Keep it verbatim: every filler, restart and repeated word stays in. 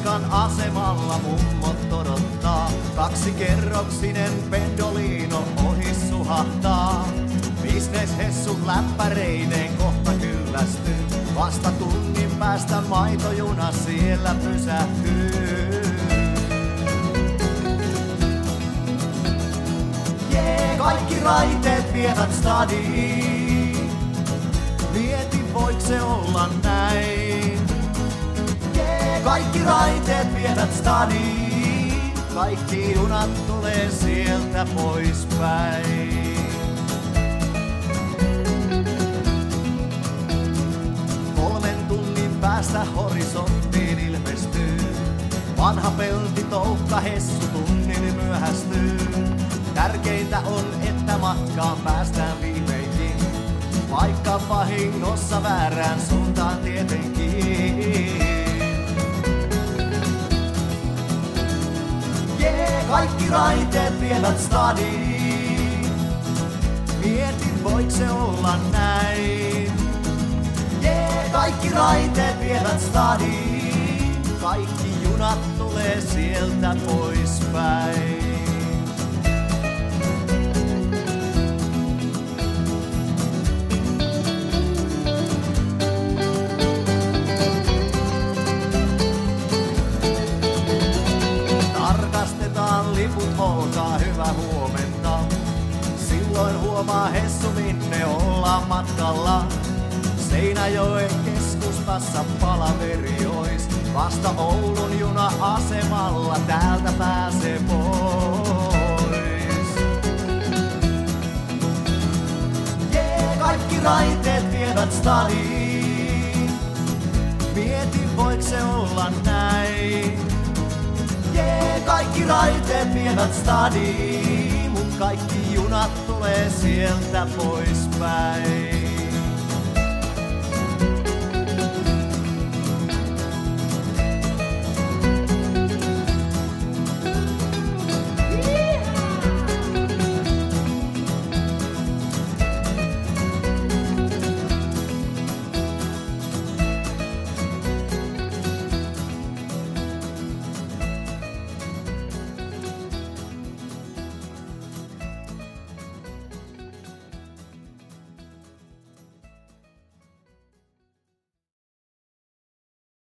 Koskan asemalla mummot odottaa. Kaksikerroksinen pendolino ohi suhahtaa. Bisneshessut läppäreineen kohta kyllästyy. Vasta tunnin päästä maitojuna siellä pysähtyy. Jee, kaikki raiteet vievät stadiin. Mietin, voiko se olla näin. Jee, kaikki raiteet vievät stadiin. Kaikki junat tulee sieltä poispäin. Päästä horisonttiin ilmestyy. Vanha pelti toukka hessu tunnin myöhästyy. Tärkeintä on, että matkaan päästään viimeinkin. Vaikka vahingossa väärään suuntaan tietenkin. Jee, kaikki raiteet vievät stadiin. Mietin, voiko se olla näin. Jee, kaikki raiteet vievät stadiin. Kaikki junat tulee sieltä poispäin. Tarkastetaan liput, olkaa hyvä huomenta. Silloin huomaa hessu, minne ollaan matkalla. Seinäjoen keskustassa palaveri ois. Vasta Oulun juna-asemalla täältä pääsee pois. Jee, kaikki raiteet vievät stadiin. Mietin, voiko se olla näin. Jee, kaikki raiteet vievät stadiin. Mut kaikki junat tulee sieltä poispäin.